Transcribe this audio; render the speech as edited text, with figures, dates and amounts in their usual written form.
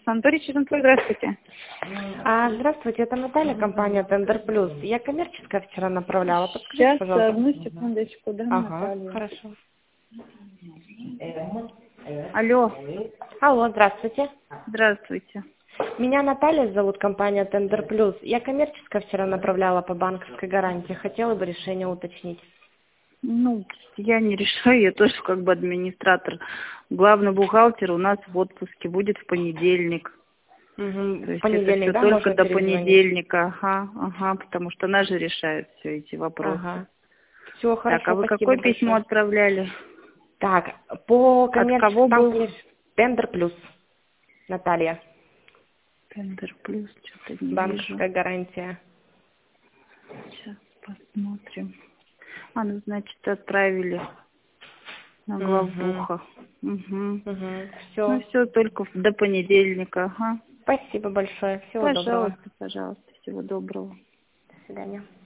Санаторий Чернцов, здравствуйте. Здравствуйте, это Наталья, компания Тендер Плюс. Я коммерческая вчера направляла. Подскажите, Сейчас, пожалуйста. одну секундочку, да, Наталья. Хорошо. Алло, Алло, здравствуйте. здравствуйте. Меня Наталья зовут, компания Тендер Плюс. Я коммерческая вчера направляла по банковской гарантии. Хотела бы решение уточнить. Ну, я не решаю, я тоже как бы администратор. Главный бухгалтер у нас в отпуске будет в понедельник. Угу. То есть Понедельник, это да, все только можно до перезвонить? понедельника. Ага, потому что она же решает все эти вопросы. Ага. Все, хорошо, Так, а вы спасибо какое письмо большое. отправляли? Так, по От кого коммерческому там был? есть Тендер Плюс. Наталья. Тендер плюс, что-то не вижу. Банковская гарантия. Сейчас посмотрим. Ну, значит, отправили на главбуха. Угу. Все. Ну, все, только до понедельника. Ага. Спасибо большое. Всего доброго. Пожалуйста, пожалуйста. Всего доброго. До свидания.